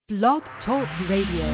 Blog Talk Radio.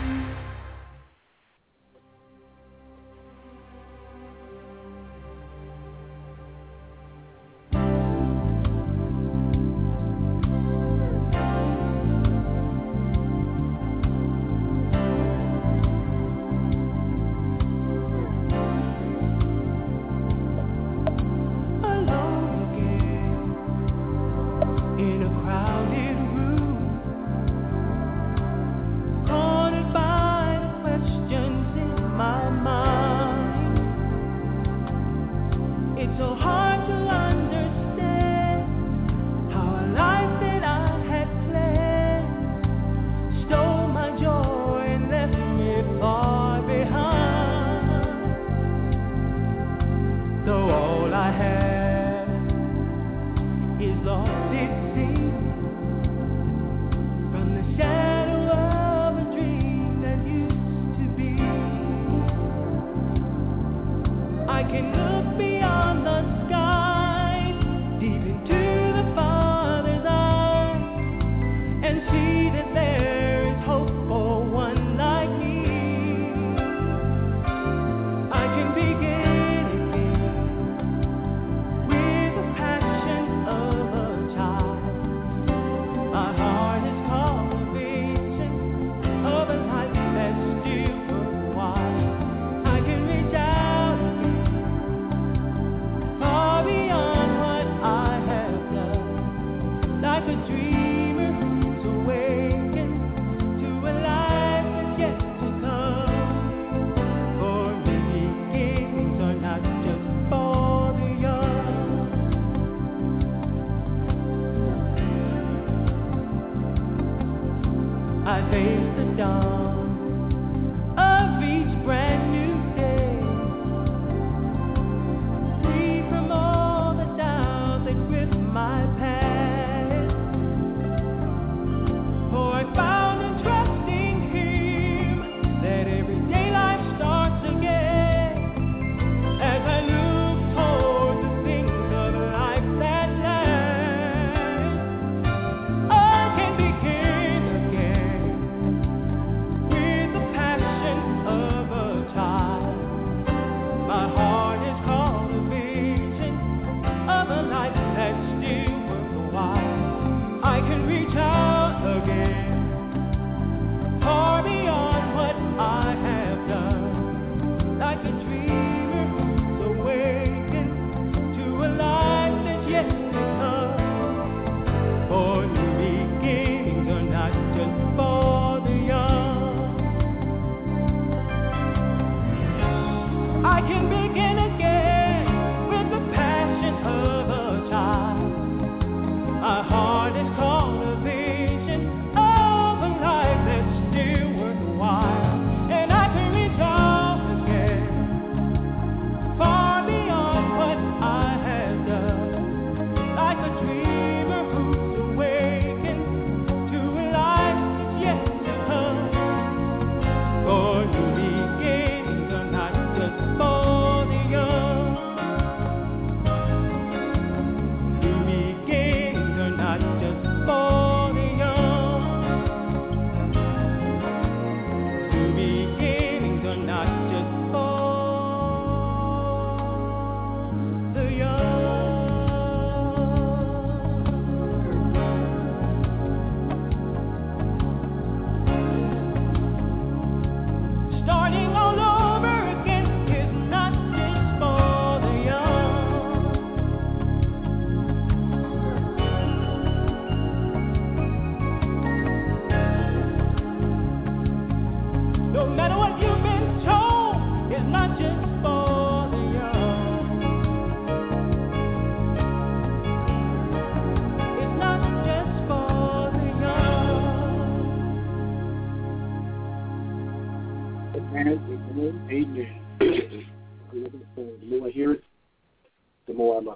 The more I hear it, the more I love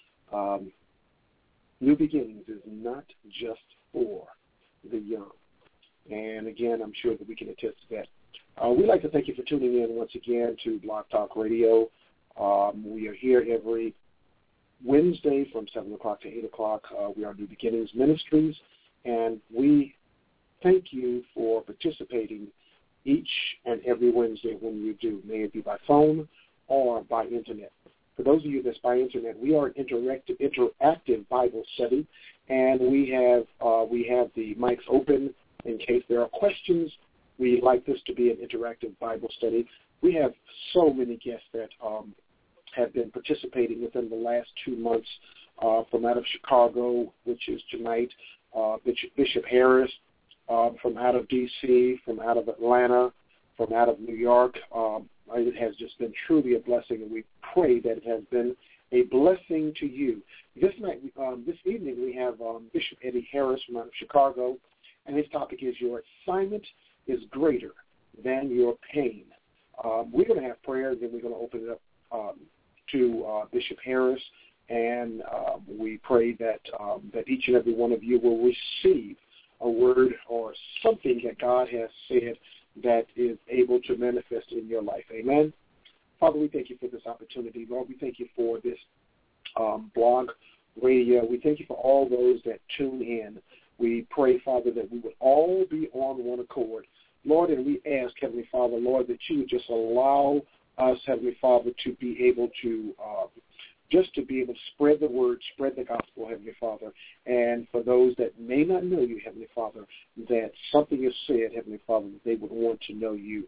it. New Beginnings is not just for the young. And again, I'm sure that we can attest to that. We'd like to thank you for tuning in once again to Blog Talk Radio. We are here every Wednesday from 7 o'clock to 8 o'clock. We are New Beginnings Ministries, and we thank you for participating each and every Wednesday when you do, may it be by phone or by internet. For those of you that's by internet, we are an interactive Bible study, and we have the mics open in case there are questions. We like this to be an interactive Bible study. We have so many guests that have been participating within the last 2 months from out of Chicago, which is tonight, Bishop Harris, from out of D.C., from out of Atlanta, from out of New York. It has just been truly a blessing, and we pray that it has been a blessing to you. This evening, we have Bishop Eddie Harris from out of Chicago, and his topic is Your Assignment is Greater Than Your Pain. We're going to have prayer, then we're going to open it up to Bishop Harris, and we pray that each and every one of you will receive a word or something that God has said that is able to manifest in your life. Amen. Father, we thank you for this opportunity. Lord, we thank you for this blog radio. We thank you for all those that tune in. We pray, Father, that we would all be on one accord. Lord, and we ask, Heavenly Father, Lord, that you would just allow us, Heavenly Father, to be able to spread the word, spread the gospel, Heavenly Father. And for those that may not know you, Heavenly Father, that something is said, Heavenly Father, that they would want to know you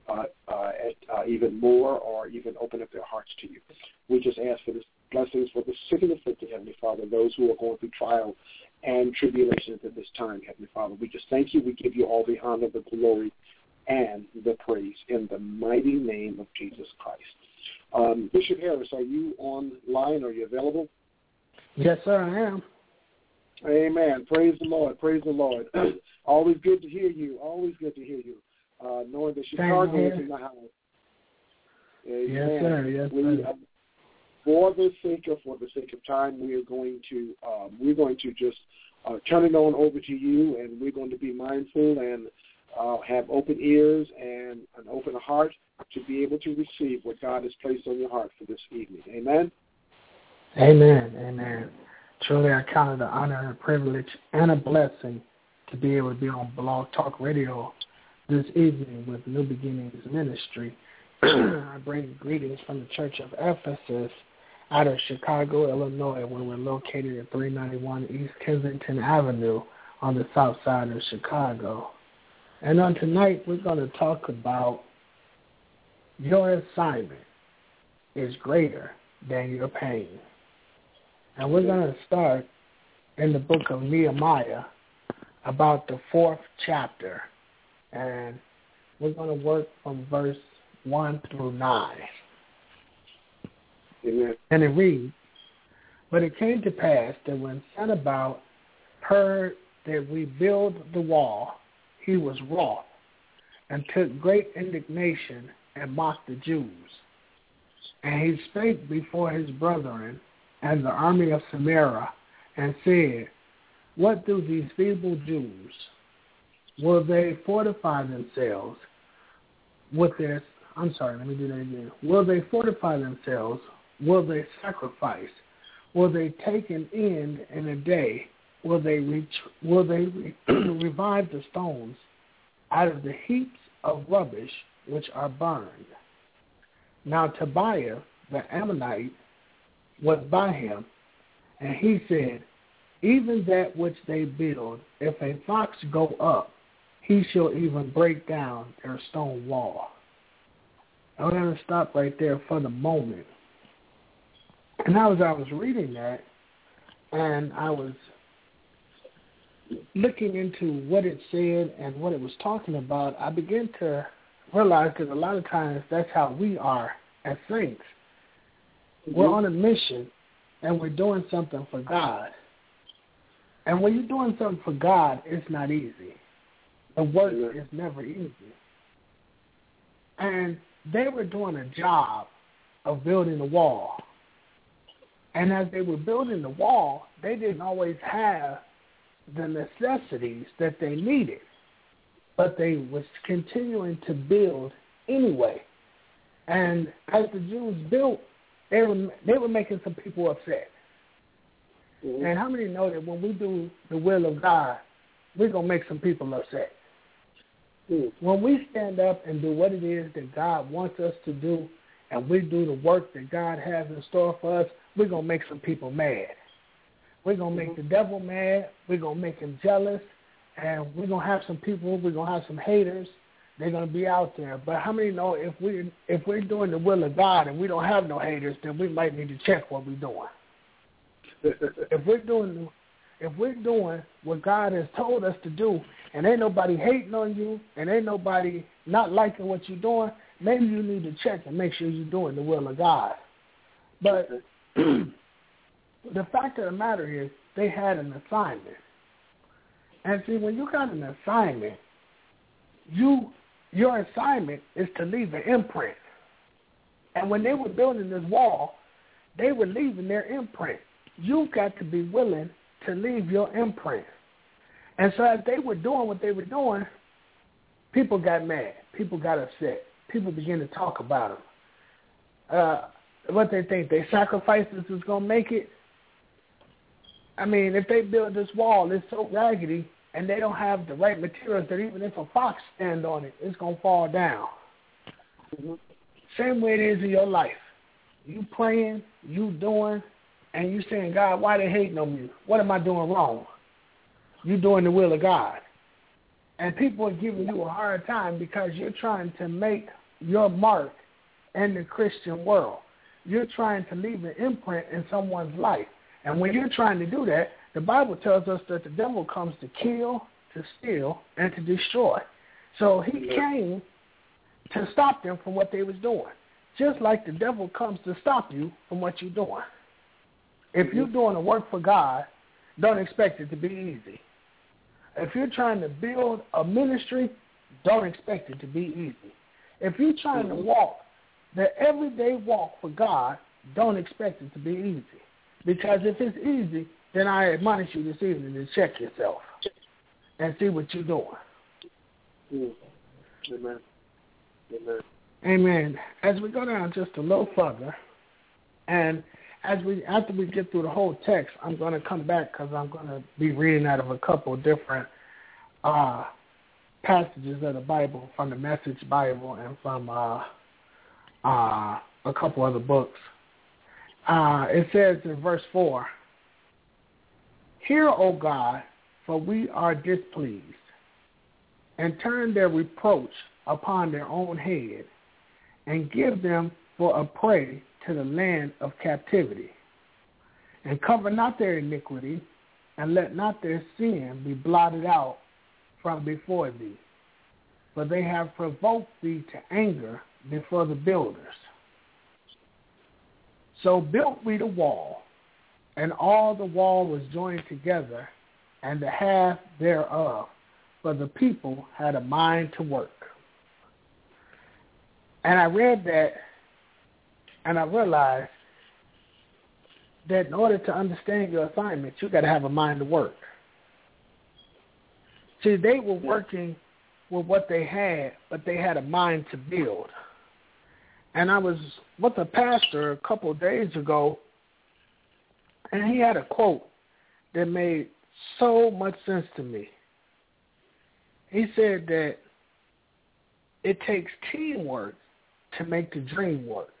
even more, or even open up their hearts to you. We just ask for this blessings for the sick and afflicted, Heavenly Father, those who are going through trial and tribulations at this time, Heavenly Father. We just thank you. We give you all the honor, the glory, and the praise in the mighty name of Jesus Christ. Bishop Harris, are you online? Are you available? Yes, sir, I am. Amen. Praise the Lord. Praise the Lord. Always good to hear you. Always good to hear you. Knowing that Chicago is in the house. Amen. Yes, sir. Yes, sir. For the sake of time, we're going to just turn it on over to you, and we're going to be mindful and have open ears and an open heart to be able to receive what God has placed on your heart for this evening. Amen? Amen. Amen. Truly, I count it an honor and a privilege and a blessing to be able to be on Blog Talk Radio this evening with New Beginnings Ministry. I bring greetings from the Church of Ephesus out of Chicago, Illinois, where we're located at 391 East Kensington Avenue on the south side of Chicago. And on tonight, we're going to talk about your assignment is greater than your pain. And we're going to start in the book of Nehemiah about the 4th chapter. And we're going to work from verse 1 through 9. Amen. And it reads, But it came to pass that when Sanballat heard that we build the wall, he was wroth, and took great indignation and mocked the Jews. And he spake before his brethren and the army of Samaria, and said, What do these feeble Jews? Will they fortify themselves with their... Will they fortify themselves? Will they sacrifice? Will they take an end in a day? Will they revive the stones out of the heaps of rubbish which are burned? Now Tobiah the Ammonite was by him, and he said, Even that which they build, if a fox go up, he shall even break down their stone wall. I'm going to stop right there for the moment. And as I was reading that, and I was looking into what it said and what it was talking about, I began to realize that a lot of times that's how we are as saints. Mm-hmm. We're on a mission, and we're doing something for God. And when you're doing something for God, it's not easy. The work is never easy. And they were doing a job of building a wall. And as they were building the wall, they didn't always have the necessities that they needed. But they was continuing to build anyway. And as the Jews built, they were making some people upset. Mm-hmm. And how many know that when we do the will of God, we're going to make some people upset. When we stand up and do what it is that God wants us to do, and we do the work that God has in store for us, we're going to make some people mad. We're going to make the devil mad. We're going to make him jealous. And we're going to have some people, we're going to have some haters. They're going to be out there. But how many know if we're doing the will of God and we don't have no haters, then we might need to check what we're doing. If we're doing what God has told us to do, and ain't nobody hating on you, and ain't nobody not liking what you're doing, maybe you need to check and make sure you're doing the will of God. But the fact of the matter is, they had an assignment. And see, when you got an assignment, your assignment is to leave an imprint. And when they were building this wall, they were leaving their imprint. You've got to be willing to leave your imprint. And so as they were doing what they were doing, people got mad. People got upset. People began to talk about them. What they think, their sacrifices is going to make it? I mean, if they build this wall, it's so raggedy, and they don't have the right materials that even if a fox stand on it, it's going to fall down. Same way it is in your life. You praying, you doing, and you saying, God, why they hating on you? What am I doing wrong? You doing the will of God. And people are giving you a hard time because you're trying to make your mark in the Christian world. You're trying to leave an imprint in someone's life. And when you're trying to do that, the Bible tells us that the devil comes to kill, to steal, and to destroy. So he came to stop them from what they was doing. Just like the devil comes to stop you from what you're doing. If you're doing the work for God, don't expect it to be easy. If you're trying to build a ministry, don't expect it to be easy. If you're trying to walk the everyday walk for God, don't expect it to be easy. Because if it's easy, then I admonish you this evening to check yourself and see what you're doing. Amen. Amen. Amen. As we go down just a little further, and after we get through the whole text, I'm going to come back because I'm going to be reading out of a couple of different passages of the Bible, from the Message Bible and from a couple other books. It says in verse 4, "Hear, O God, for we are displeased, and turn their reproach upon their own head, and give them for a prey to the land of captivity. And cover not their iniquity, and let not their sin be blotted out from before thee. For they have provoked thee to anger before the builders. So built we the wall, and all the wall was joined together, and the half thereof, for the people had a mind to work." And I read that, and I realized that in order to understand your assignment, you got to have a mind to work. See, they were working with what they had, but they had a mind to build. And I was with a pastor a couple of days ago, and he had a quote that made so much sense to me. He said that it takes teamwork to make the dream work.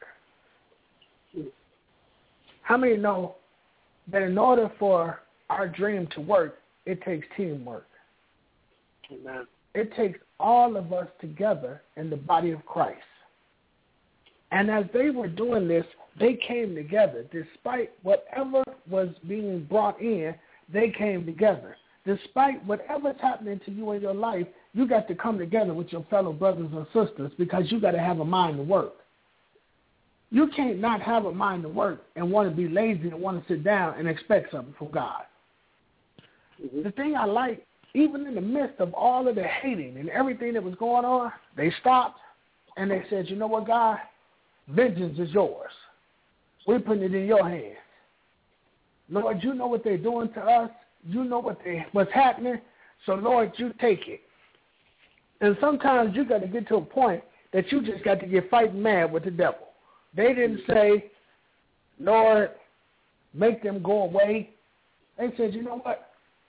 How many know that in order for our dream to work, it takes teamwork? Amen. It takes all of us together in the body of Christ. And as they were doing this, they came together. Despite whatever was being brought in, they came together. Despite whatever's happening to you in your life, you got to come together with your fellow brothers and sisters because you got to have a mind to work. You can't not have a mind to work and want to be lazy and want to sit down and expect something from God. Mm-hmm. The thing I like, even in the midst of all of the hating and everything that was going on, they stopped and they said, you know what, God? Vengeance is yours. We're putting it in your hands. Lord, you know what they're doing to us. You know what's happening. So, Lord, you take it. And sometimes you got to get to a point that you just got to get fighting mad with the devil. They didn't say, Lord, make them go away. They said, you know what?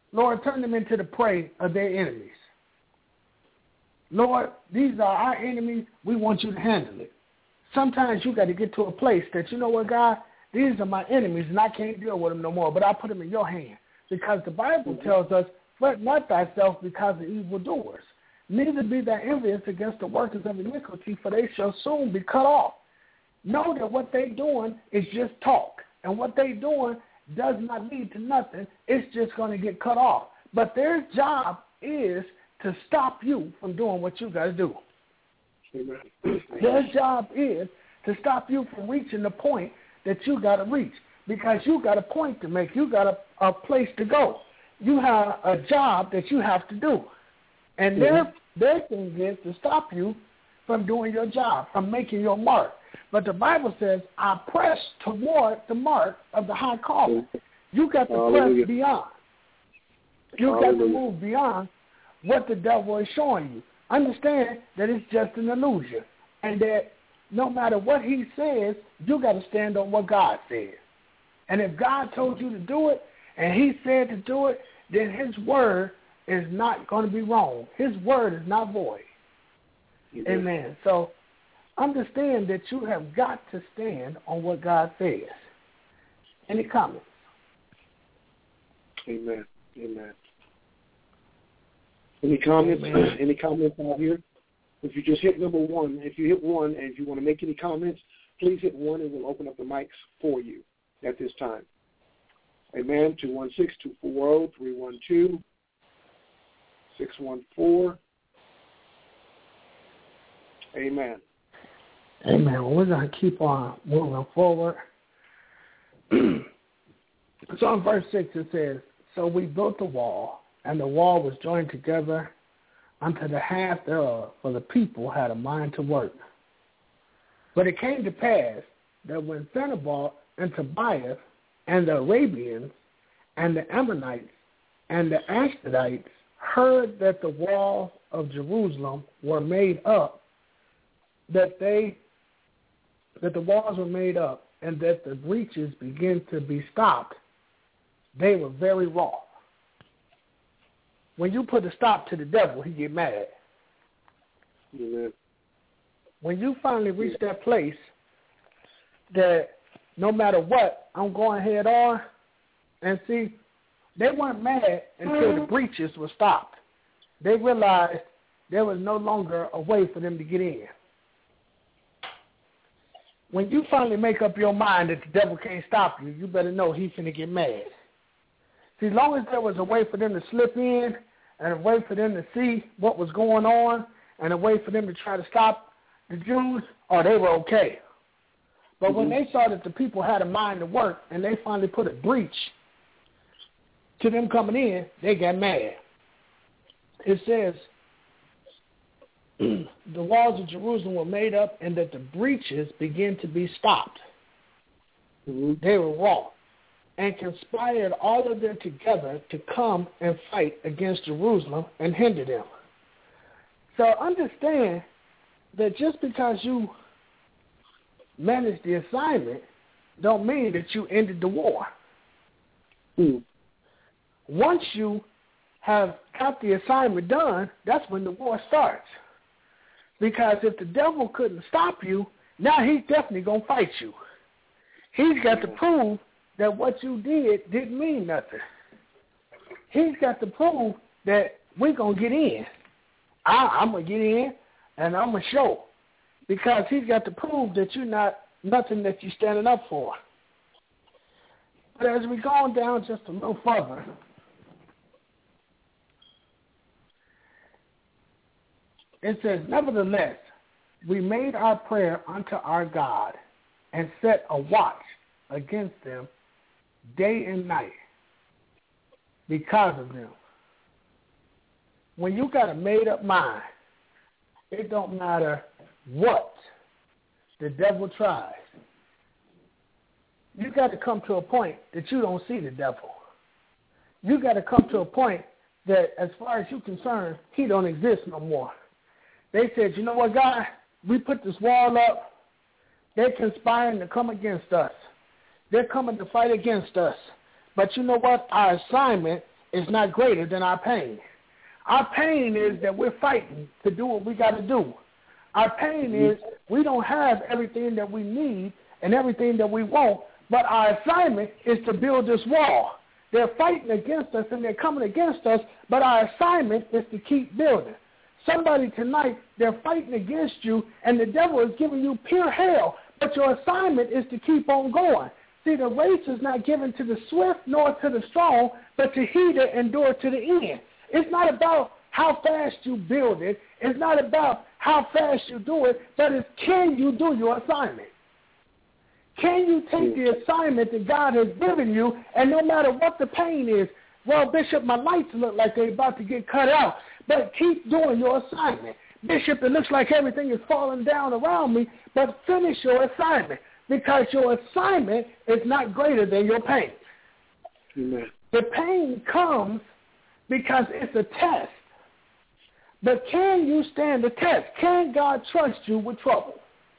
Lord, turn them into the prey of their enemies. Lord, these are our enemies. We want you to handle it. Sometimes you got to get to a place that, you know what, God, these are my enemies, and I can't deal with them no more, but I put them in your hand. Because the Bible tells us, fret not thyself because of evildoers. Neither be thou envious against the workers of iniquity, for they shall soon be cut off. Know that what they're doing is just talk, and what they're doing does not lead to nothing. It's just going to get cut off. But their job is to stop you from doing what you got to do. Amen. Their job is to stop you from reaching the point that you got to reach, because you got a point to make. You got a place to go. You have a job that you have to do. And their thing is to stop you from doing your job, from making your mark. But the Bible says, I press toward the mark of the high calling. You got to press beyond. You got to move beyond what the devil is showing you. Understand that it's just an illusion, and that no matter what he says, you got to stand on what God says. And if God told you to do it, and he said to do it, then his word is not going to be wrong. His word is not void. Amen. So understand that you have got to stand on what God says. Any comments? Amen. Amen. Any comments? Amen. Any comments out here? If you just hit number one, if you hit one, and if you want to make any comments, please hit one, and we'll open up the mics for you at this time. Amen. 216-240-312-614. Amen. Amen. Well, we're going to keep on moving forward. So in verse 6 it says, so we built the wall, and the wall was joined together unto the half thereof, for the people had a mind to work. But it came to pass that when Sanballat and Tobiah and the Arabians and the Ammonites and the Ashdodites heard that the walls of Jerusalem were made up, that the walls were made up, and that the breaches began to be stopped, they were very wroth. When you put a stop to the devil, he get mad. Amen. When you finally reach that place that no matter what, I'm going head on, and see, they weren't mad until the breaches were stopped. They realized there was no longer a way for them to get in. When you finally make up your mind that the devil can't stop you, you better know he's going to get mad. See, as long as there was a way for them to slip in, and a way for them to see what was going on, and a way for them to try to stop the Jews, they were okay. But when they saw that the people had a mind to work, and they finally put a breach to them coming in, they got mad. It says, the walls of Jerusalem were made up, and that the breaches began to be stopped. They were wroth, and conspired all of them together to come and fight against Jerusalem and hinder them. So understand that just because you managed the assignment don't mean that you ended the war. Once you have got the assignment done, that's when the war starts. Because if the devil couldn't stop you, now he's definitely going to fight you. He's got to prove that what you did didn't mean nothing. He's got to prove that we're going to get in. I'm going to get in, and I'm going to show. Because he's got to prove that you're not nothing that you're standing up for. But as we go on down just a little further, it says, nevertheless, we made our prayer unto our God and set a watch against them day and night because of them. When you got a made-up mind, it don't matter what the devil tries. You got to come to a point that you don't see the devil. You got to come to a point that, as far as you're concerned, he don't exist no more. They said, you know what, God? We put this wall up. They're conspiring to come against us. They're coming to fight against us. But you know what? Our assignment is not greater than our pain. Our pain is that we're fighting to do what we got to do. Our pain is we don't have everything that we need and everything that we want, but our assignment is to build this wall. They're fighting against us and they're coming against us, but our assignment is to keep building. Somebody tonight, they're fighting against you, and the devil is giving you pure hell, but your assignment is to keep on going. See, the race is not given to the swift nor to the strong, but to he that endure to the end. It's not about how fast you build it. It's not about how fast you do it, but it's can you do your assignment? Can you take the assignment that God has given you, and no matter what the pain is, well, Bishop, my lights look like they're about to get cut out, but keep doing your assignment. Bishop, it looks like everything is falling down around me, but finish your assignment, because your assignment is not greater than your pain. Amen. The pain comes because it's a test. But can you stand the test? Can God trust you with trouble?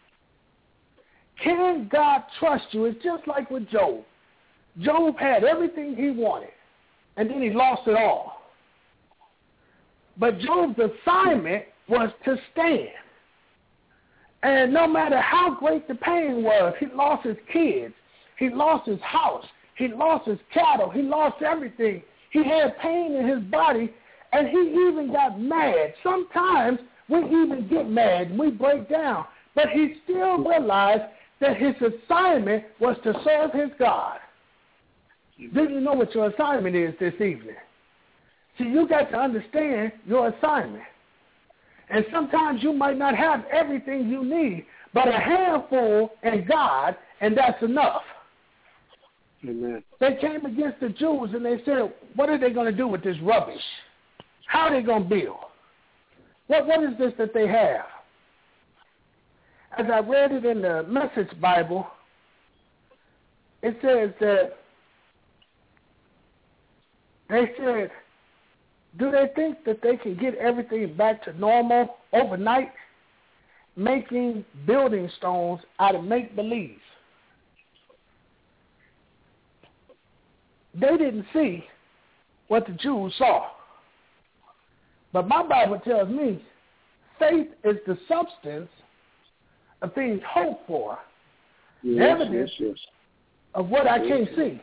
Can God trust you? It's just like with Job. Job had everything he wanted, and then he lost it all. But Job's assignment was to stand. And no matter how great the pain was, he lost his kids, he lost his house, he lost his cattle, he lost everything. He had pain in his body, and he even got mad. Sometimes we even get mad and we break down. But he still realized that his assignment was to serve his God. Do you know what your assignment is this evening? See, you got to understand your assignment. And sometimes you might not have everything you need, but a handful in God, and that's enough. Amen. They came against the Jews and they said, what are they going to do with this rubbish? How are they going to build? What is this that they have? As I read it in the Message Bible, it says that they said, do they think that they can get everything back to normal overnight, making building stones out of make-believe? They didn't see what the Jews saw. But my Bible tells me faith is the substance of things hoped for, the evidence of what I can't see.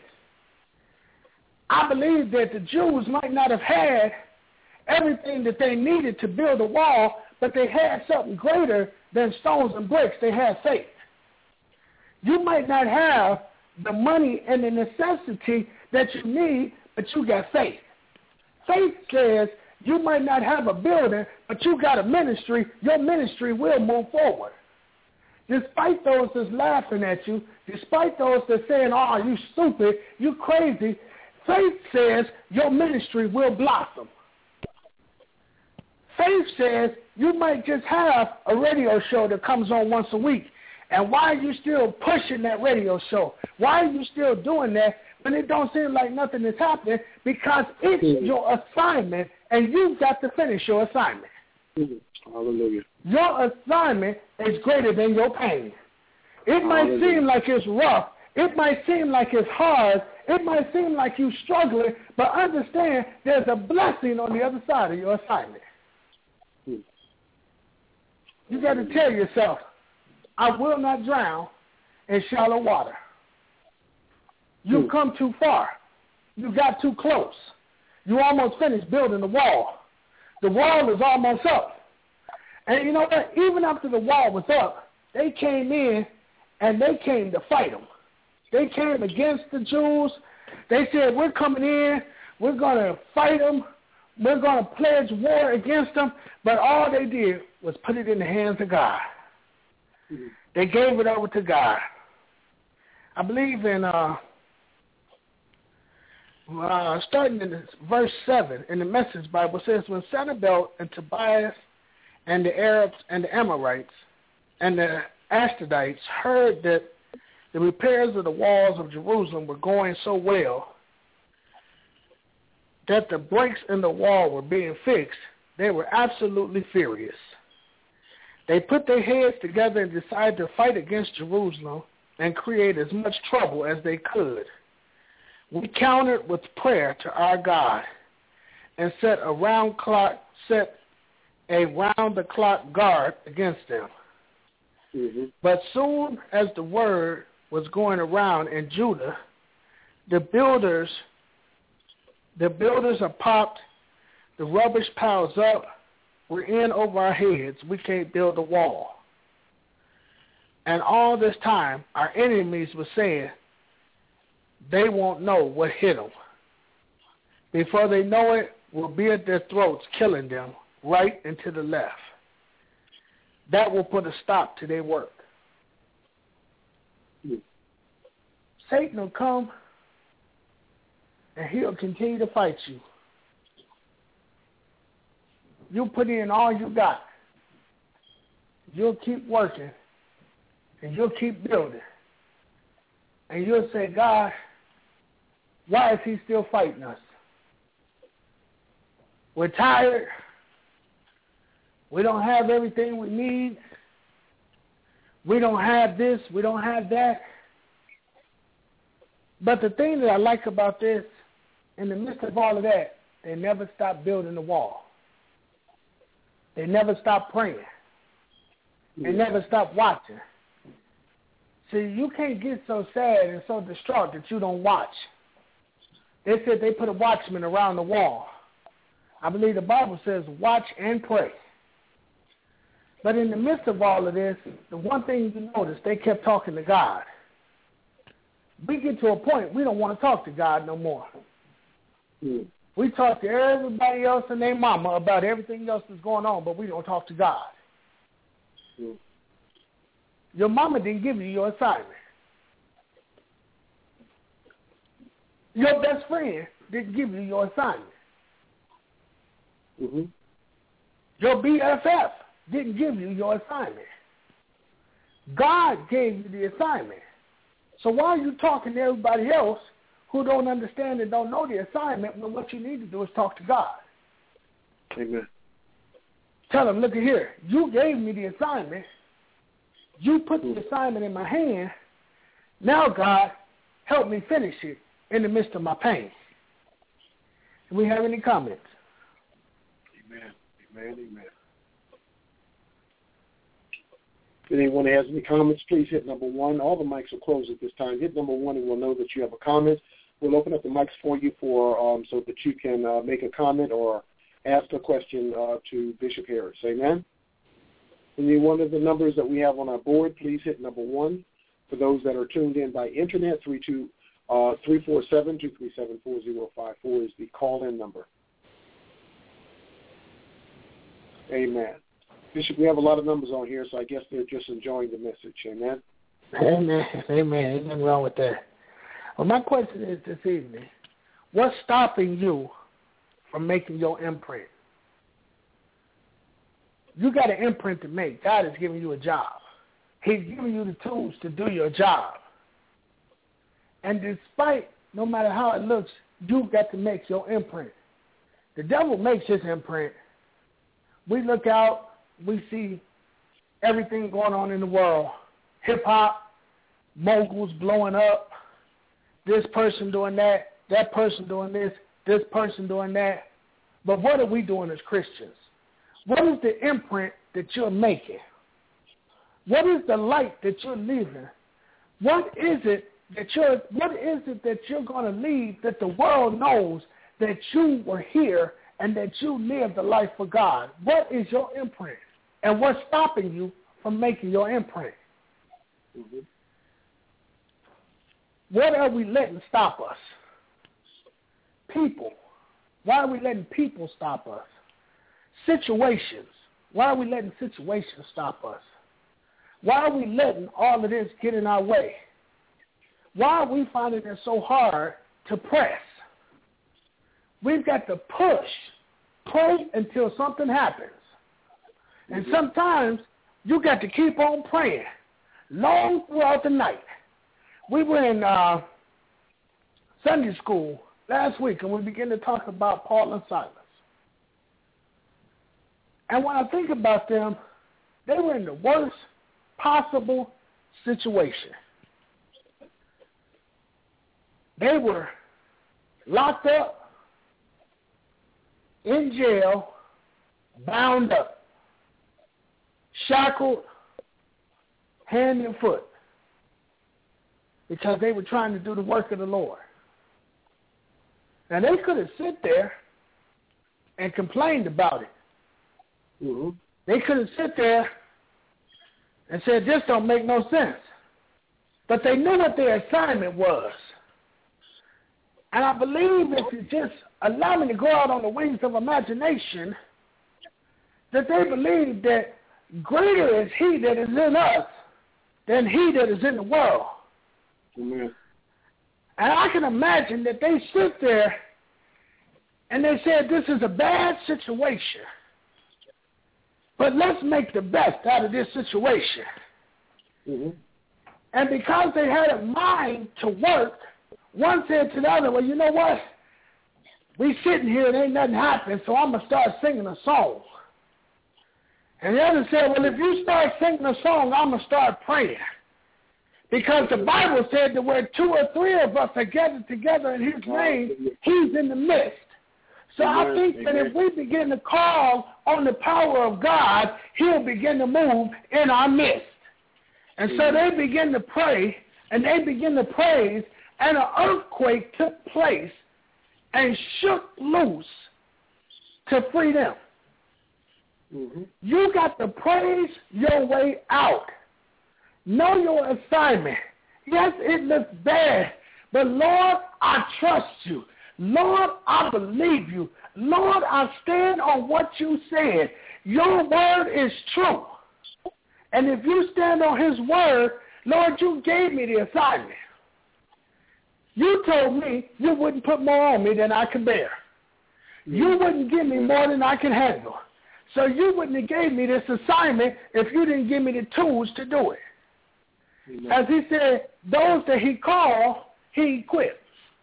I believe that the Jews might not have had everything that they needed to build a wall, but they had something greater than stones and bricks. They had faith. You might not have the money and the necessity that you need, but you got faith. Faith says you might not have a building, but you got a ministry. Your ministry will move forward. Despite those that's laughing at you, despite those that's saying, oh, you stupid, you crazy, faith says your ministry will blossom. Faith says you might just have a radio show that comes on once a week. And why are you still pushing that radio show? Why are you still doing that when it don't seem like nothing is happening? Because it's your assignment, and you've got to finish your assignment. Hallelujah. Your assignment is greater than your pain. It might seem like it's rough. It might seem like it's hard. It might seem like you're struggling, but understand there's a blessing on the other side of your assignment. You got to tell yourself, I will not drown in shallow water. You've come too far. You got too close. You almost finished building the wall. The wall is almost up. And you know what? Even after the wall was up, they came in and they came to fight them. They came against the Jews. They said, we're coming in. We're going to fight them. We're going to pledge war against them. But all they did was put it in the hands of God. They gave it over to God. I believe in, starting in verse 7 in the Message Bible, says, when Sanballat and Tobias and the Arabs and the Amorites and the Ashdodites heard that the repairs of the walls of Jerusalem were going so well, that the breaks in the wall were being fixed, they were absolutely furious. They put their heads together and decided to fight against Jerusalem and create as much trouble as they could. We countered with prayer to our God and set a round-the-clock guard against them. Mm-hmm. But soon as the word was going around in Judah, the builders are popped, the rubbish piles up, we're in over our heads, we can't build a wall. And all this time, our enemies were saying they won't know what hit them. Before they know it, we'll be at their throats, killing them right and to the left. That will put a stop to their work. Mm. Satan will come, and he'll continue to fight you. You put in all you got. You'll keep working, and you'll keep building. And you'll say, God, why is he still fighting us? We're tired. We don't have everything we need. We don't have this. We don't have that. But the thing that I like about this, in the midst of all of that, they never stop building the wall. They never stop praying. They never stop watching. See, you can't get so sad and so distraught that you don't watch. They said they put a watchman around the wall. I believe the Bible says watch and pray. But in the midst of all of this, the one thing you notice, they kept talking to God. We get to a point we don't want to talk to God no more. Mm. We talk to everybody else and their mama about everything else that's going on, but we don't talk to God. Mm. Your mama didn't give you your assignment. Your best friend didn't give you your assignment. Mm-hmm. Your BFF didn't give you your assignment. God gave you the assignment. So why are you talking to everybody else who don't understand and don't know the assignment when what you need to do is talk to God? Amen. Tell them, look at here, you gave me the assignment. You put the assignment in my hand. Now, God, help me finish it in the midst of my pain. Do we have any comments? Amen. Amen. Amen. If anyone has any comments, please hit number 1. All the mics are closed at this time. Hit number 1 and we'll know that you have a comment. We'll open up the mics for you so that you can make a comment or ask a question to Bishop Harris. Amen? Any one of the numbers that we have on our board, please hit number 1. For those that are tuned in by internet, 347-237-4054 is the call-in number. Amen. Bishop, we have a lot of numbers on here, so I guess they're just enjoying the message. Amen? Amen. Amen. There's nothing wrong with that. Well, my question is this evening, what's stopping you from making your imprint? You got an imprint to make. God is giving you a job. He's giving you the tools to do your job. And despite, no matter how it looks, you've got to make your imprint. The devil makes his imprint. We look out, we see everything going on in the world. Hip-hop, moguls blowing up, this person doing that person doing this person doing that. But what are we doing as Christians? What is the imprint that you're making? What is the light that you're leaving? What is it that you're going to leave that the world knows that you were here and that you lived a life for God? What is your imprint? And what's stopping you from making your imprint? Mm-hmm. What are we letting stop us? People. Why are we letting people stop us? Situations. Why are we letting situations stop us? Why are we letting all of this get in our way? Why are we finding it so hard to press? We've got to push, pray until something happens. And sometimes you got to keep on praying long throughout the night. We were in Sunday school last week, and we began to talk about Paul and Silas. And when I think about them, they were in the worst possible situation. They were locked up, in jail, bound up, shackled, hand and foot, because they were trying to do the work of the Lord. Now, they could have sit there and complained about it. Mm-hmm. They could have sit there and said, this don't make no sense. But they knew what their assignment was. And I believe if you just allow me to go out on the wings of imagination, that they believe that greater is he that is in us than he that is in the world. Amen. And I can imagine that they sit there and they said, this is a bad situation, but let's make the best out of this situation. Mm-hmm. And because they had a mind to work, one said to the other, well, you know what? We sitting here and ain't nothing happening, so I'm going to start singing a song. And the other said, well, if you start singing a song, I'm going to start praying. Because the Bible said that where 2 or 3 of us are gathered together in his name, he's in the midst. So I think that if we begin to call on the power of God, he'll begin to move in our midst. And so they begin to pray, and they begin to praise, and an earthquake took place and shook loose to free them. Mm-hmm. You got to praise your way out. Know your assignment. Yes, it looks bad, but Lord, I trust you. Lord, I believe you. Lord, I stand on what you said. Your word is true. And if you stand on his word, Lord, you gave me the assignment. You told me you wouldn't put more on me than I can bear. You wouldn't give me more than I can handle. So you wouldn't have gave me this assignment if you didn't give me the tools to do it. Amen. As he said, those that he called, he equipped.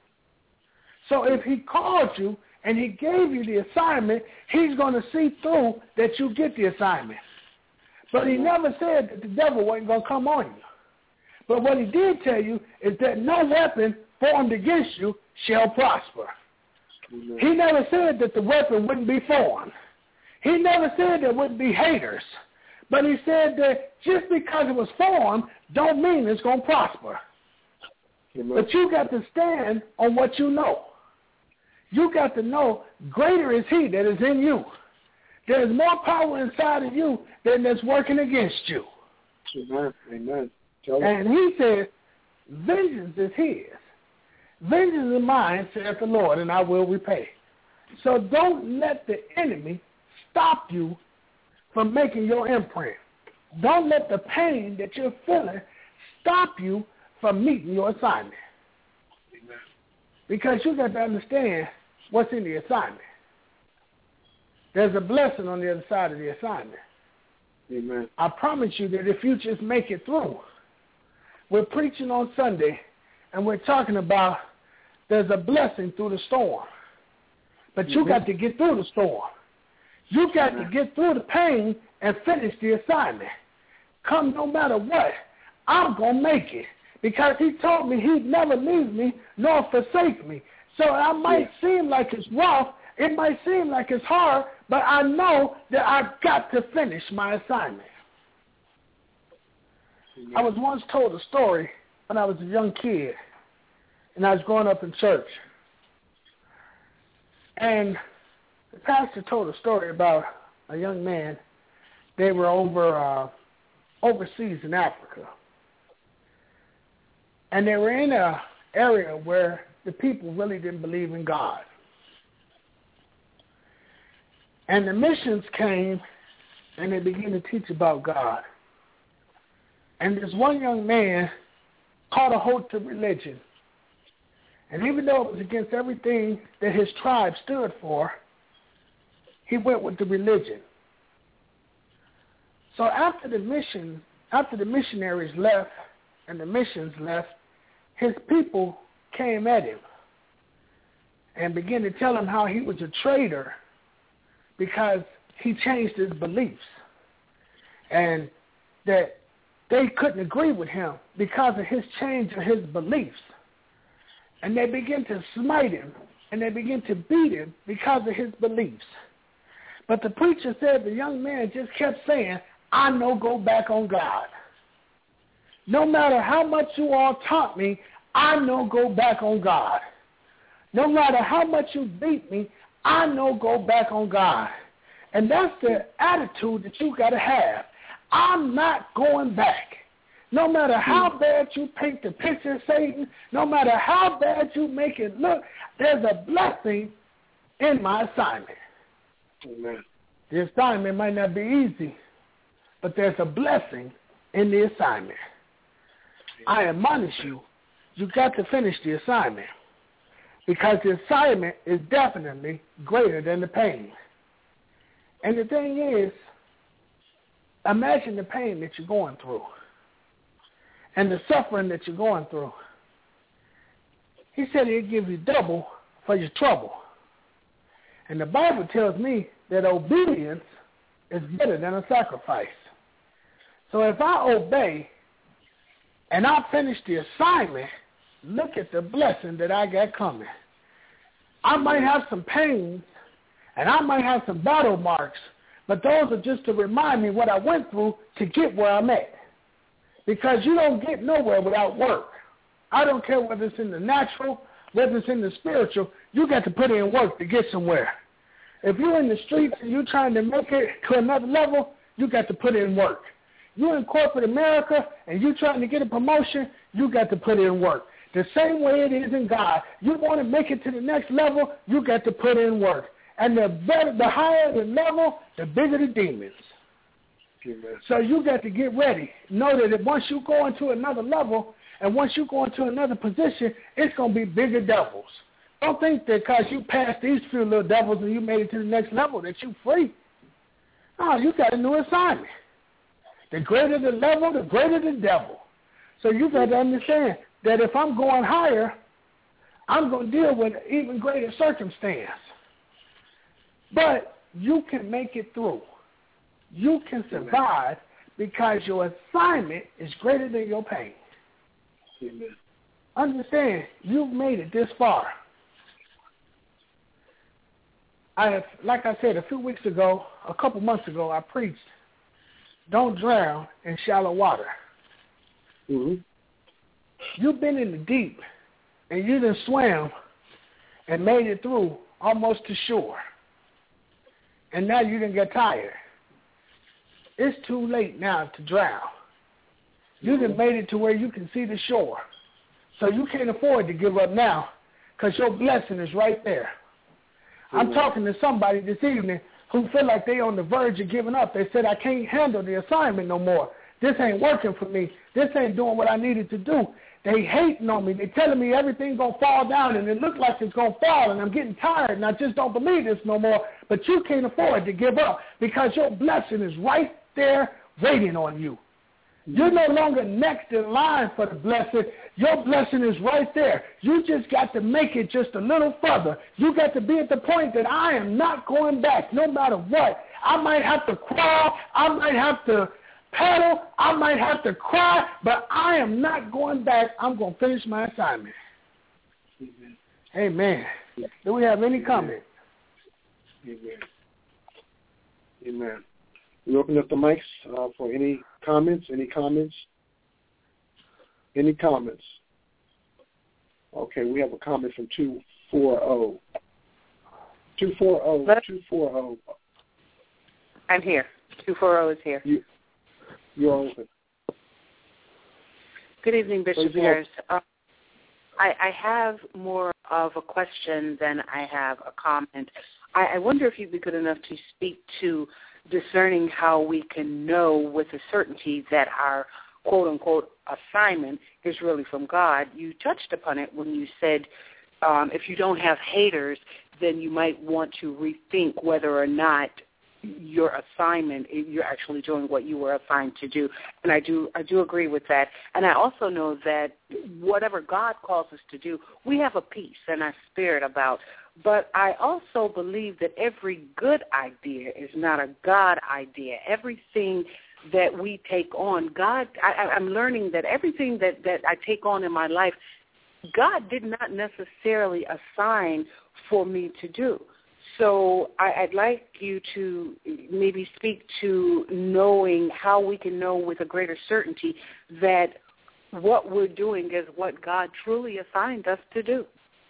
So if he called you and he gave you the assignment, he's going to see through that you get the assignment. But he never said that the devil wasn't going to come on you. But what he did tell you is that no weapon formed against you shall prosper. Amen. He never said that the weapon wouldn't be formed. He never said there wouldn't be haters. But he said that just because it was formed don't mean it's going to prosper. Amen. But you got to stand on what you know. You got to know greater is he that is in you. There's more power inside of you than that's working against you. Amen. Amen. And he says, vengeance is his. Vengeance is mine, saith the Lord, and I will repay. So don't let the enemy stop you from making your imprint. Don't let the pain that you're feeling stop you from meeting your assignment. Amen. Because you got to understand what's in the assignment. There's a blessing on the other side of the assignment. Amen. I promise you that if you just make it through, we're preaching on Sunday, and we're talking about there's a blessing through the storm. But you got to get through the storm. You got to get through the pain and finish the assignment. Come no matter what, I'm going to make it. Because he told me he'd never leave me nor forsake me. So it might seem like it's rough, it might seem like it's hard, but I know that I've got to finish my assignment. I was once told a story when I was a young kid, and I was growing up in church. And the pastor told a story about a young man. They were overseas in Africa. And they were in an area where the people really didn't believe in God. And the missions came, and they began to teach about God. And this one young man caught a hold to religion. And even though it was against everything that his tribe stood for, he went with the religion. So after the missionaries left and the missions left, his people came at him and began to tell him how he was a traitor because he changed his beliefs, and that they couldn't agree with him because of his change of his beliefs. And they began to smite him and they begin to beat him because of his beliefs. But the preacher said the young man just kept saying, I know go back on God. No matter how much you all taught me, I know go back on God. No matter how much you beat me, I know go back on God. And that's the attitude that you got to have. I'm not going back. No matter how bad you paint the picture of Satan, no matter how bad you make it look, there's a blessing in my assignment. Amen. The assignment might not be easy, but there's a blessing in the assignment. I admonish you, you got to finish the assignment because the assignment is definitely greater than the pain. And the thing is, imagine the pain that you're going through and the suffering that you're going through. He said he'd give you double for your trouble. And the Bible tells me that obedience is better than a sacrifice. So if I obey and I finish the assignment, look at the blessing that I got coming. I might have some pains and I might have some battle marks, but those are just to remind me what I went through to get where I'm at. Because you don't get nowhere without work. I don't care whether it's in the natural, whether it's in the spiritual, you got to put in work to get somewhere. If you're in the streets and you're trying to make it to another level, you got to put in work. You're in corporate America and you're trying to get a promotion, you got to put in work. The same way it is in God. You want to make it to the next level, you got to put in work. And the higher the level, the bigger the demons. Amen. So you got to get ready. Know that once you go into another level and once you go into another position, it's going to be bigger devils. Don't think that because you passed these few little devils and you made it to the next level that you're free. No, you got a new assignment. The greater the level, the greater the devil. So you got to understand that if I'm going higher, I'm going to deal with an even greater circumstance. But you can make it through. You can survive because your assignment is greater than your pain. Amen. Understand, you've made it this far. Like I said, a couple months ago, I preached, don't drown in shallow water. Mm-hmm. You've been in the deep, and you done swam and made it through almost to shore. And now you done get tired. It's too late now to drown. You done made it to where you can see the shore. So you can't afford to give up now because your blessing is right there. I'm talking to somebody this evening who feel like they on the verge of giving up. They said, I can't handle the assignment no more. This ain't working for me. This ain't doing what I needed to do. They hating on me. They telling me everything's going to fall down, and it looks like it's going to fall, and I'm getting tired, and I just don't believe this no more. But you can't afford to give up because your blessing is right there waiting on you. You're no longer next in line for the blessing. Your blessing is right there. You just got to make it just a little further. You got to be at the point that I am not going back no matter what. I might have to crawl. I might have to paddle. I might have to cry, but I am not going back. I'm going to finish my assignment. Amen. Amen. Do we have any comments? Amen. Amen. We open up the mics for any comments. Any comments? Okay, we have a comment from 240. 240. I'm here. 240 is here. You're open. Good evening, Bishop Harris. I have more of a question than I have a comment. I wonder if you'd be good enough to speak to discerning how we can know with a certainty that our quote-unquote assignment is really from God. You touched upon it when you said if you don't have haters, then you might want to rethink whether or not your assignment, you're actually doing what you were assigned to do. And I do agree with that. And I also know that whatever God calls us to do, we have a peace and a spirit about. But I also believe that every good idea is not a God idea. Everything that we take on, I'm learning that everything that I take on in my life God did not necessarily assign for me to do. So I'd like you to maybe speak to knowing how we can know with a greater certainty that what we're doing is what God truly assigned us to do.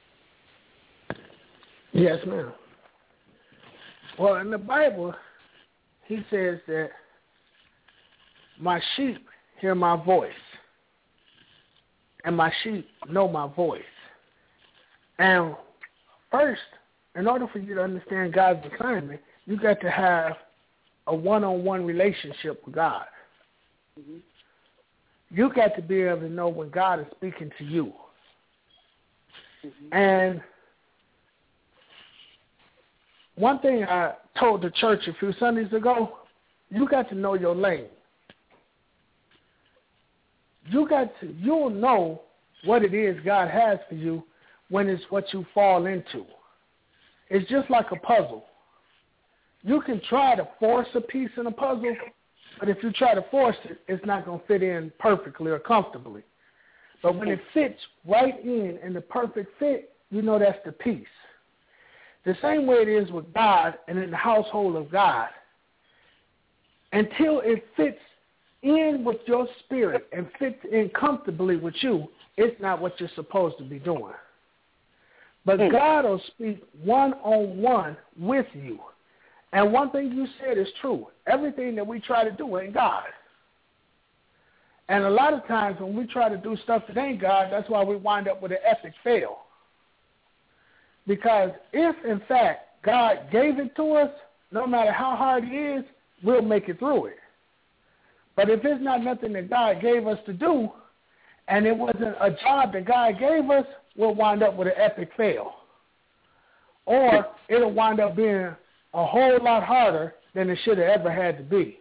Yes, ma'am. Well, in the Bible, he says that my sheep hear my voice, and my sheep know my voice. And first, in order for you to understand God's assignment, you got to have a one-on-one relationship with God. Mm-hmm. You got to be able to know when God is speaking to you. Mm-hmm. And one thing I told the church a few Sundays ago, you got to know your lane. You'll know what it is God has for you when it's what you fall into. It's just like a puzzle. You can try to force a piece in a puzzle, but if you try to force it, it's not going to fit in perfectly or comfortably. But when it fits right in the perfect fit, you know that's the piece. The same way it is with God and in the household of God. Until it fits in with your spirit and fits in comfortably with you, it's not what you're supposed to be doing. But God will speak one-on-one with you. And one thing you said is true. Everything that we try to do ain't God. And a lot of times when we try to do stuff that ain't God, that's why we wind up with an epic fail. Because if, in fact, God gave it to us, no matter how hard it is, we'll make it through it. But if it's not nothing that God gave us to do, and it wasn't a job that God gave us, we'll wind up with an epic fail. Or it'll wind up being a whole lot harder than it should have ever had to be.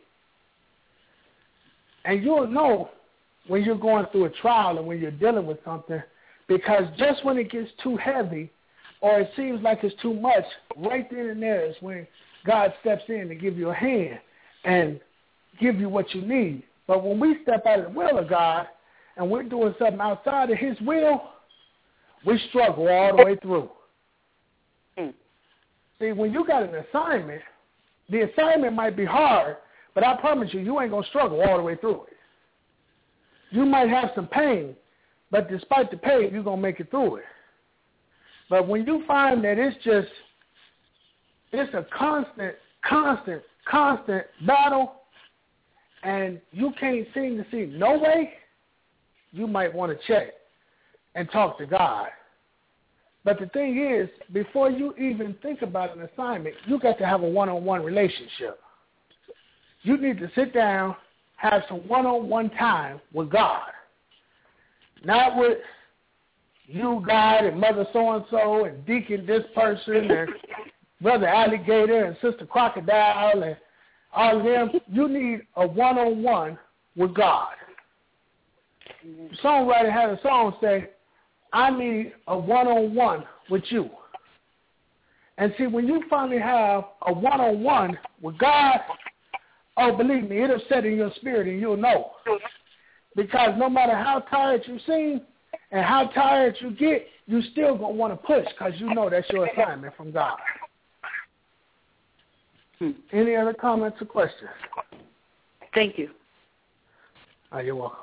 And you'll know when you're going through a trial and when you're dealing with something, because just when it gets too heavy or it seems like it's too much, right then and there is when God steps in to give you a hand and give you what you need. But when we step out of the will of God and we're doing something outside of his will, we struggle all the way through. See, when you got an assignment, the assignment might be hard, but I promise you, you ain't going to struggle all the way through it. You might have some pain, but despite the pain, you're going to make it through it. But when you find that it's a constant battle, and you can't seem to see no way, you might want to check and talk to God. But the thing is, before you even think about an assignment, you got to have a one-on-one relationship. You need to sit down, have some one-on-one time with God. Not with you, God, and Mother so-and-so, and Deacon this person, and Brother Alligator, and Sister Crocodile, and all of them. You need a one-on-one with God. The songwriter had a song say, I need a one-on-one with you. And see, when you finally have a one-on-one with God, oh, believe me, it'll set in your spirit and you'll know. Because no matter how tired you seem and how tired you get, you still going to want to push because you know that's your assignment from God. Any other comments or questions? Thank you. You're welcome.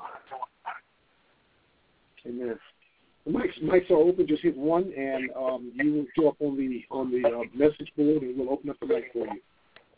Amen. The mics are open. Just hit one, and you will show up on the message board, and we'll open up the mic for you.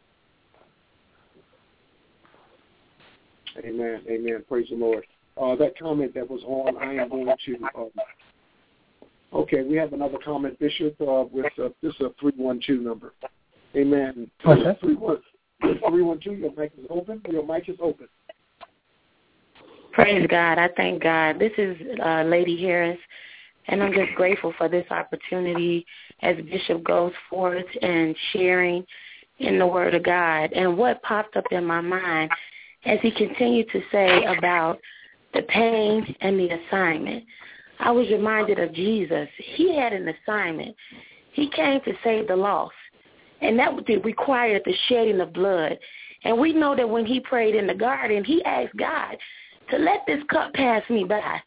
Amen. Amen. Praise the Lord. That comment that was on, I am going to. Okay, we have another comment, Bishop. With this is a 312 number. Amen. Okay. 312. Your mic is open. Your mic is open. Praise God. I thank God. This is Lady Harris, and I'm just grateful for this opportunity as Bishop goes forth and sharing in the Word of God. And what popped up in my mind as he continued to say about the pain and the assignment, I was reminded of Jesus. He had an assignment. He came to save the lost, and that required the shedding of blood. And we know that when he prayed in the garden, he asked God to let this cup pass me by.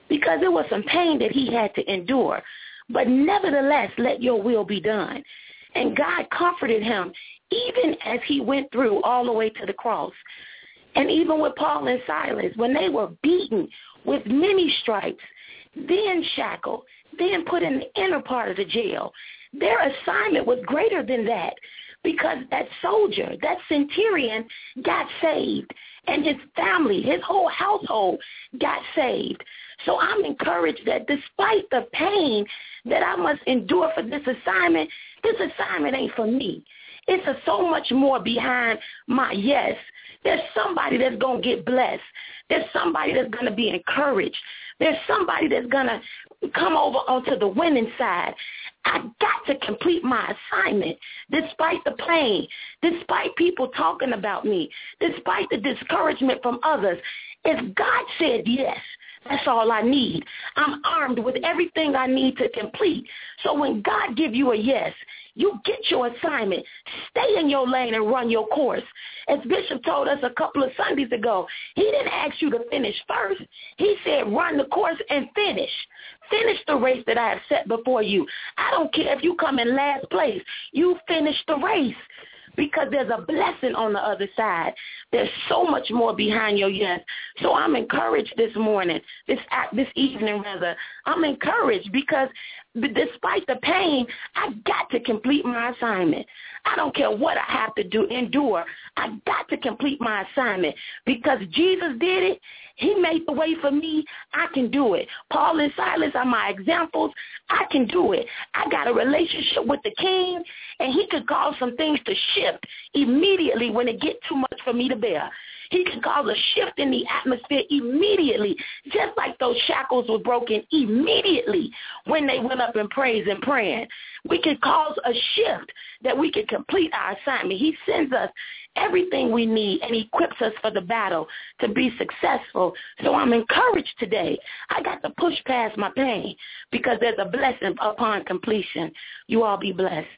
because it was some pain that he had to endure. But nevertheless, let your will be done. And God comforted him even as he went through all the way to the cross. And even with Paul and Silas, when they were beaten with many stripes, then shackled, then put in the inner part of the jail, their assignment was greater than that, because that soldier, that centurion, got saved, and his family, his whole household got saved. So I'm encouraged that despite the pain that I must endure for this assignment ain't for me. It's so much more behind my yes. There's somebody that's going to get blessed. There's somebody that's going to be encouraged. There's somebody that's going to come over onto the winning side. I got to complete my assignment despite the pain, despite people talking about me, despite the discouragement from others. If God said yes, that's all I need. I'm armed with everything I need to complete. So when God give you a yes, you get your assignment. Stay in your lane and run your course. As Bishop told us a couple of Sundays ago, he didn't ask you to finish first. He said run the course and finish. Finish the race that I have set before you. I don't care if you come in last place. You finish the race, because there's a blessing on the other side. There's so much more behind your yes. So I'm encouraged this morning, this evening rather. I'm encouraged because despite the pain, I got to complete my assignment. I don't care what I have to endure. I got to complete my assignment because Jesus did it. He made the way for me. I can do it. Paul and Silas are my examples. I can do it. I got a relationship with the King, and he could cause some things to shift immediately when it gets too much for me to bear. He can cause a shift in the atmosphere immediately, just like those shackles were broken immediately when they went up in praise and praying. We can cause a shift that we can complete our assignment. He sends us everything we need and equips us for the battle to be successful. So I'm encouraged today. I got to push past my pain because there's a blessing upon completion. You all be blessed.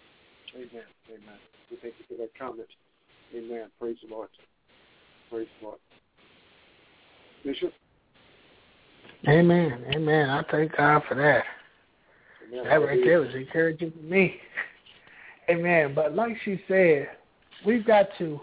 Amen. Amen. We thank you for that comment. Amen. Praise the Lord. Praise the Lord. Bishop? Amen. Amen. I thank God for that. Amen. That right there was encouraging to me. Amen. But like she said, we've got to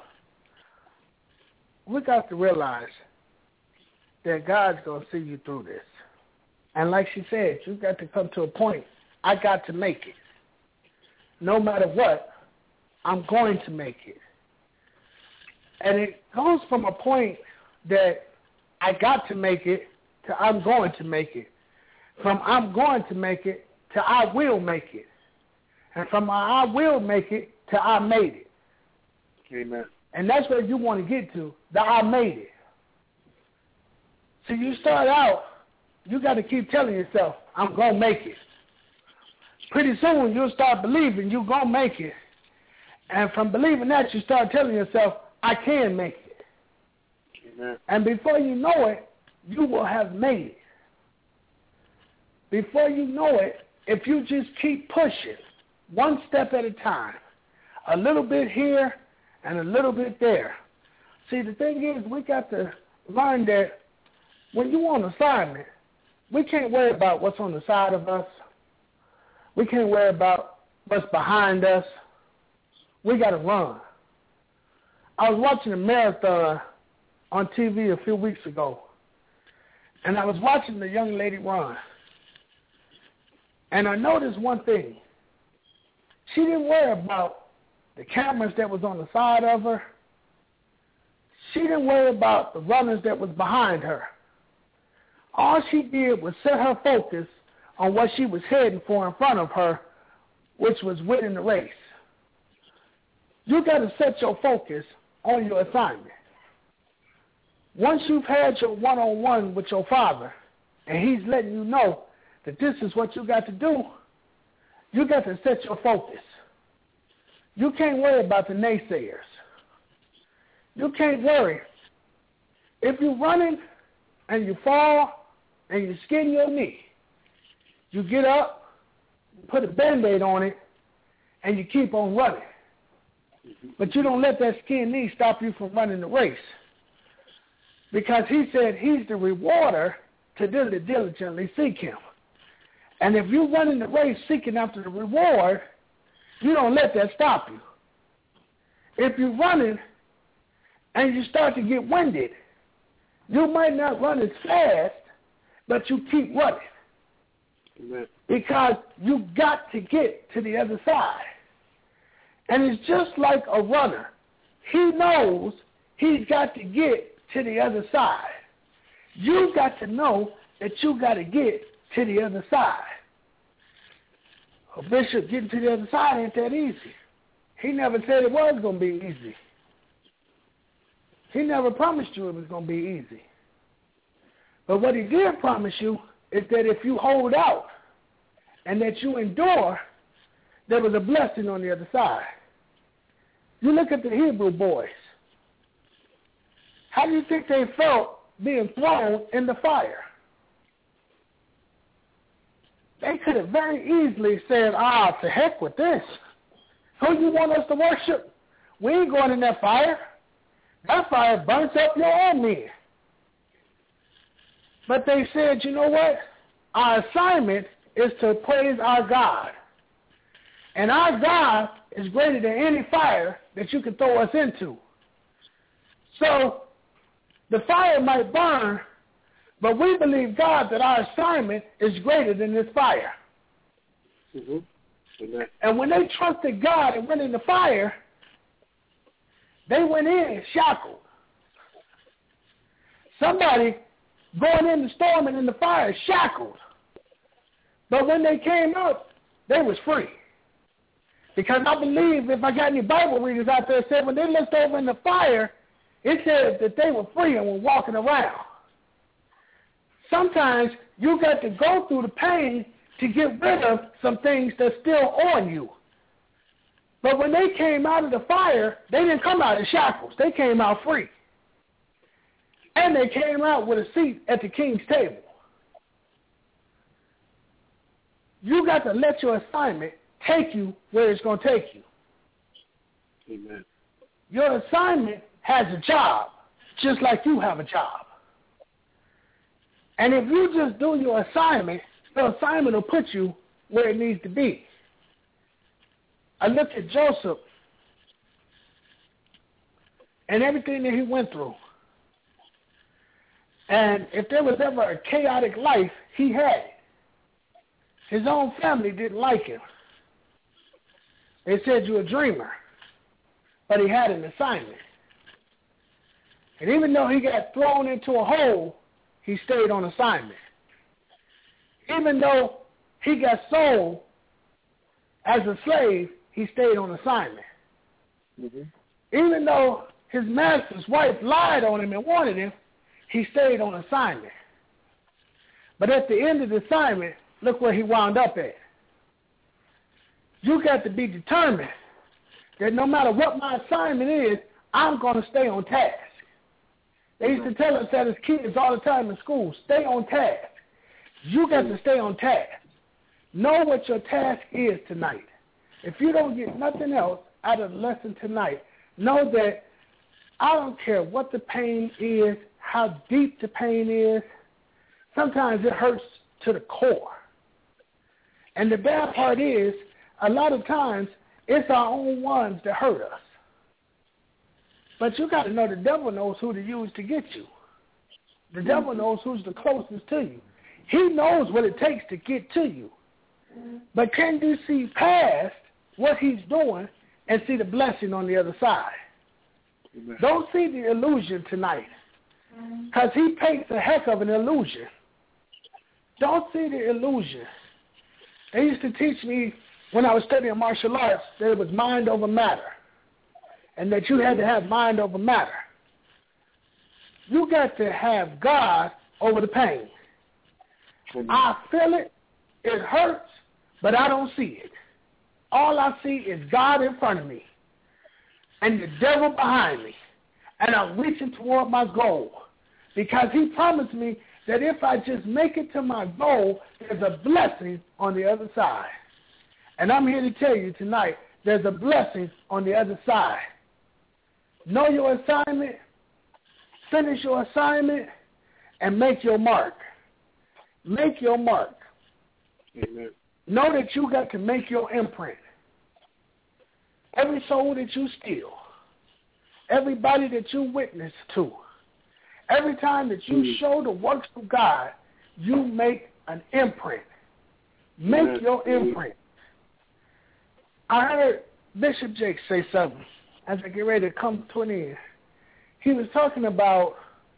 realize that God's going to see you through this. And like she said, you've got to come to a point, I got to make it. No matter what, I'm going to make it. And it goes from a point that I got to make it to I'm going to make it. From I'm going to make it to I will make it. And from I will make it to I made it. Amen. And that's where you want to get to, the I made it. So you start out, you got to keep telling yourself, I'm going to make it. Pretty soon you'll start believing you're going to make it. And from believing that, you start telling yourself, I can make it. Amen. And before you know it, you will have made it. Before you know it, if you just keep pushing, one step at a time, a little bit here and a little bit there. See, the thing is, we got to learn that when you're on assignment, we can't worry about what's on the side of us. We can't worry about what's behind us. We got to run. I was watching a marathon on TV a few weeks ago, and I was watching the young lady run. And I noticed one thing. She didn't worry about the cameras that was on the side of her. She didn't worry about the runners that was behind her. All she did was set her focus on what she was heading for in front of her, which was winning the race. You got to set your focus on your assignment. Once you've had your one-on-one with your Father, and he's letting you know that this is what you got to do, you got to set your focus. You can't worry about the naysayers. You can't worry. If you're running and you fall and you skin your knee, you get up, put a Band-Aid on it, and you keep on running. But you don't let that skinned knee stop you from running the race. Because he said he's the rewarder to diligently seek him. And if you're running the race seeking after the reward, you don't let that stop you. If you're running and you start to get winded, you might not run as fast, but you keep running. Amen. Because you got to get to the other side. And it's just like a runner. He knows he's got to get to the other side. You got to know that you got to get to the other side. Well, Bishop, getting to the other side ain't that easy. He never said it was going to be easy. He never promised you it was going to be easy. But what he did promise you is that if you hold out and that you endure, there was a blessing on the other side. You look at the Hebrew boys. How do you think they felt being thrown in the fire? They could have very easily said, to heck with this. Who you want us to worship? We ain't going in that fire. That fire burns up your own men. But they said, you know what? Our assignment is to praise our God. And our God is greater than any fire that you can throw us into. So the fire might burn, but we believe, God, that our assignment is greater than this fire. Mm-hmm. And when they trusted God and went in the fire, they went in shackled. Somebody going in the storm and in the fire shackled. But when they came out, they was free. Because I believe, if I got any Bible readers out there, said when they looked over in the fire, it said that they were free and were walking around. Sometimes you got to go through the pain to get rid of some things that's still on you. But when they came out of the fire, they didn't come out in shackles. They came out free. And they came out with a seat at the king's table. You got to let your assignment take you where it's going to take you. Amen. Your assignment has a job, just like you have a job. And if you just do your assignment will put you where it needs to be. I look at Joseph and everything that he went through. And if there was ever a chaotic life, he had it. His own family didn't like him. They said, you're a dreamer. But he had an assignment. And even though he got thrown into a hole, he stayed on assignment. Even though he got sold as a slave, he stayed on assignment. Mm-hmm. Even though his master's wife lied on him and wanted him, he stayed on assignment. But at the end of the assignment, look where he wound up at. You got to be determined that no matter what my assignment is, I'm going to stay on task. They used to tell us that as kids all the time in school, stay on task. You got to stay on task. Know what your task is tonight. If you don't get nothing else out of the lesson tonight, know that I don't care what the pain is, how deep the pain is. Sometimes it hurts to the core. And the bad part is, a lot of times, it's our own ones that hurt us. But you got to know the devil knows who to use to get you. The devil knows who's the closest to you. He knows what it takes to get to you. But can you see past what he's doing and see the blessing on the other side? Amen. Don't see the illusion tonight, because he paints a heck of an illusion. Don't see the illusion. They used to teach me when I was studying martial arts that it was mind over matter, and that you had to have mind over matter. You got to have God over the pain. I feel it, it hurts, but I don't see it. All I see is God in front of me and the devil behind me, and I'm reaching toward my goal, because he promised me that if I just make it to my goal, there's a blessing on the other side. And I'm here to tell you tonight, there's a blessing on the other side. Know your assignment, finish your assignment, and make your mark. make your mark. Amen. Know that you got to make your imprint. Every soul that you steal, everybody that you witness to, every time that you show the works of God, you make an imprint. Make your imprint. I heard Bishop Jake say something as I get ready to come to an end. He was talking about,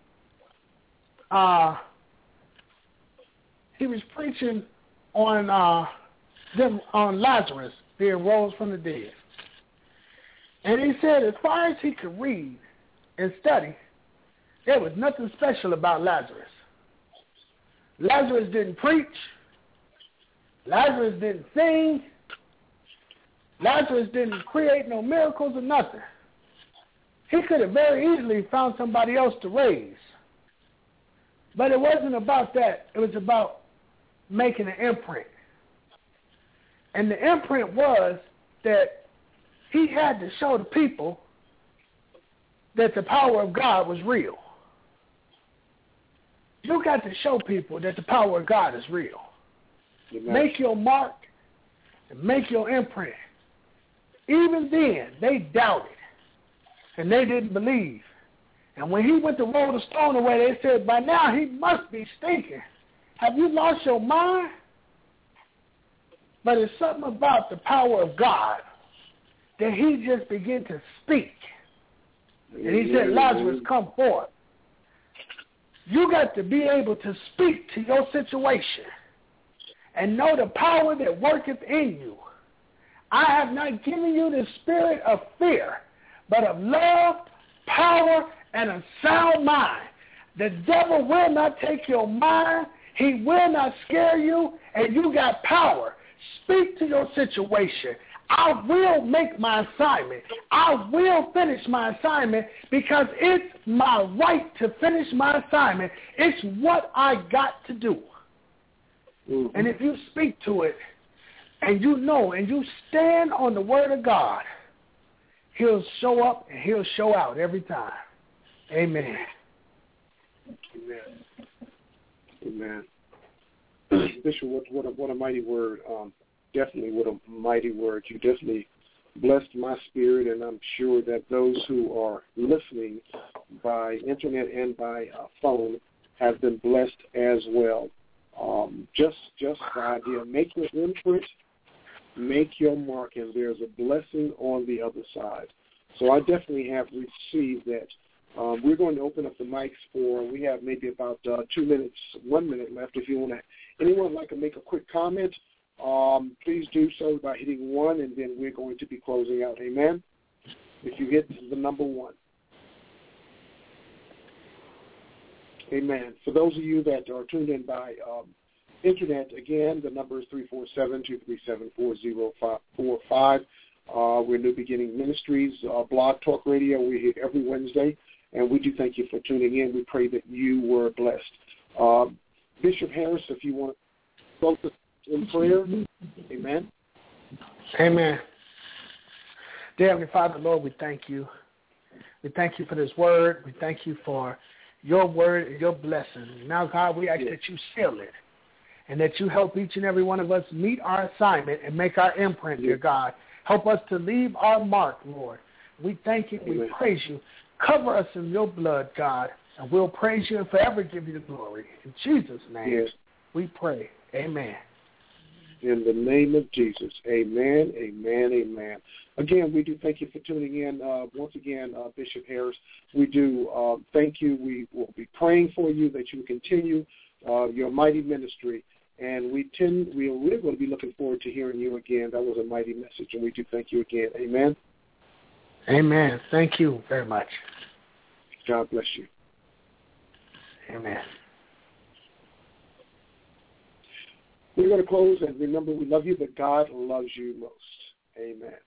he was preaching on Lazarus being rose from the dead. And he said as far as he could read and study, there was nothing special about Lazarus. Lazarus didn't preach. Lazarus didn't sing. Lazarus didn't create no miracles or nothing. He could have very easily found somebody else to raise. But it wasn't about that. It was about making an imprint. And the imprint was that he had to show the people that the power of God was real. You got to show people that the power of God is real. Amen. Make your mark and make your imprint. Even then, they doubted and they didn't believe. And when he went to roll the stone away, they said, by now he must be stinking. Have you lost your mind? But it's something about the power of God that he just began to speak. And he said, Lazarus, come forth. You got to be able to speak to your situation and know the power that worketh in you. I have not given you the spirit of fear, but of love, power, and a sound mind. The devil will not take your mind. He will not scare you, and you got power. Speak to your situation. I will make my assignment. I will finish my assignment because it's my right to finish my assignment. It's what I got to do. Mm-hmm. And if you speak to it and you know and you stand on the word of God, he'll show up and he'll show out every time. Amen. Amen. Bishop, what a mighty word. Definitely what a mighty word. You definitely blessed my spirit, and I'm sure that those who are listening by internet and by phone have been blessed as well. Just the idea, make your imprint, make your mark, and there's a blessing on the other side. So I definitely have received that. We're going to open up the mics we have maybe about 2 minutes, 1 minute left. If you want to, anyone like to make a quick comment, please do so by hitting 1, and then we're going to be closing out. Amen? If you hit the number 1. Amen. For those of you that are tuned in by internet, again, the number is 347-237-4045. We're New Beginning Ministries, Blog Talk Radio. We're here every Wednesday, and we do thank you for tuning in. We pray that you were blessed. Bishop Harris, if you want to close us in prayer. Amen. Amen. Dear Heavenly Father, Lord, we thank you. We thank you for this word. We thank you for your word and your blessing. Now, God, we ask that you seal it and that you help each and every one of us meet our assignment and make our imprint, dear God. Help us to leave our mark, Lord. We thank you. We praise you. Cover us in your blood, God, and we'll praise you and forever give you the glory. In Jesus' name, we pray. Amen. In the name of Jesus. Amen, amen, amen. Again, we do thank you for tuning in. Once again, Bishop Harris, we do thank you. We will be praying for you that you continue your mighty ministry. And we're going to be looking forward to hearing you again. That was a mighty message, and we do thank you again. Amen. Amen. Thank you very much. God bless you. Amen. We're going to close, and remember, we love you, but God loves you most. Amen.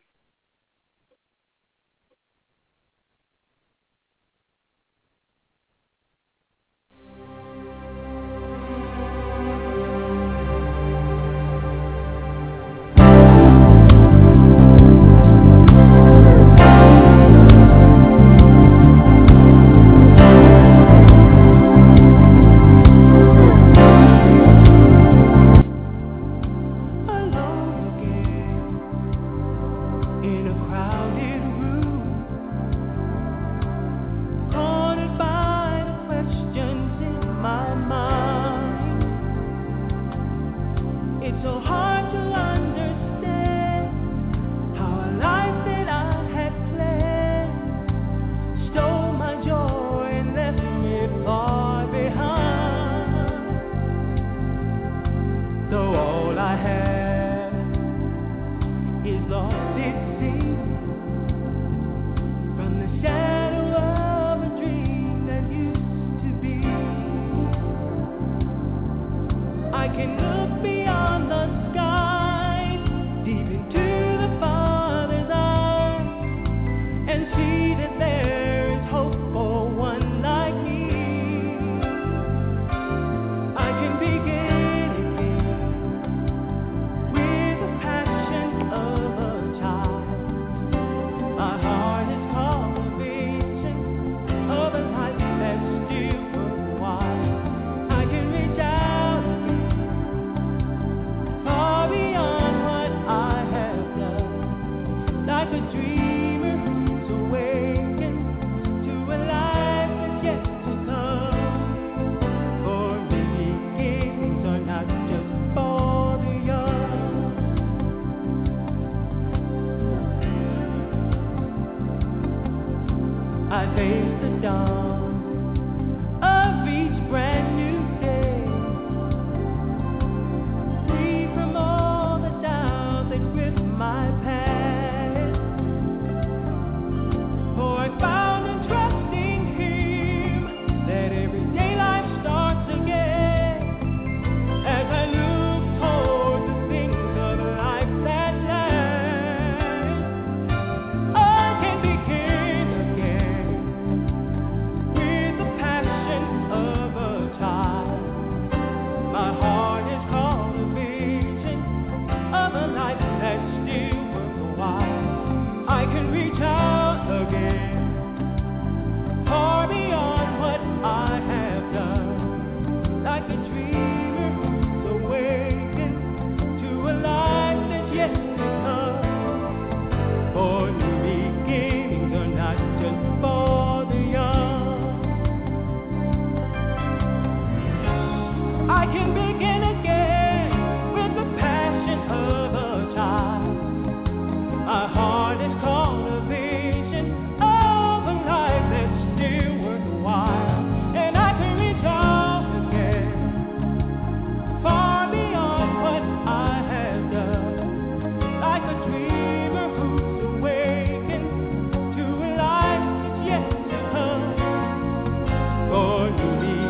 yet to come. For beginnings are not just for the young. I taste the dawn of each brand new day, free from all the doubts that grip my past. For I found and trust in Him that everyday life starts again. As I look toward the things of life that last, I can begin again with the passion of a child. My heart is called a vision of a life that's still worthwhile. I can reach out again, far beyond what I have done, like a dreamer who's awakened to a life that's yet to come. For new beginnings are not just for the young. I can begin again with the passion of a child. My heart is called a vision of a life that's still worthwhile. And I can reach out again, far beyond what I have done, like a dreamer who's awakened to a life that's yet to come. For new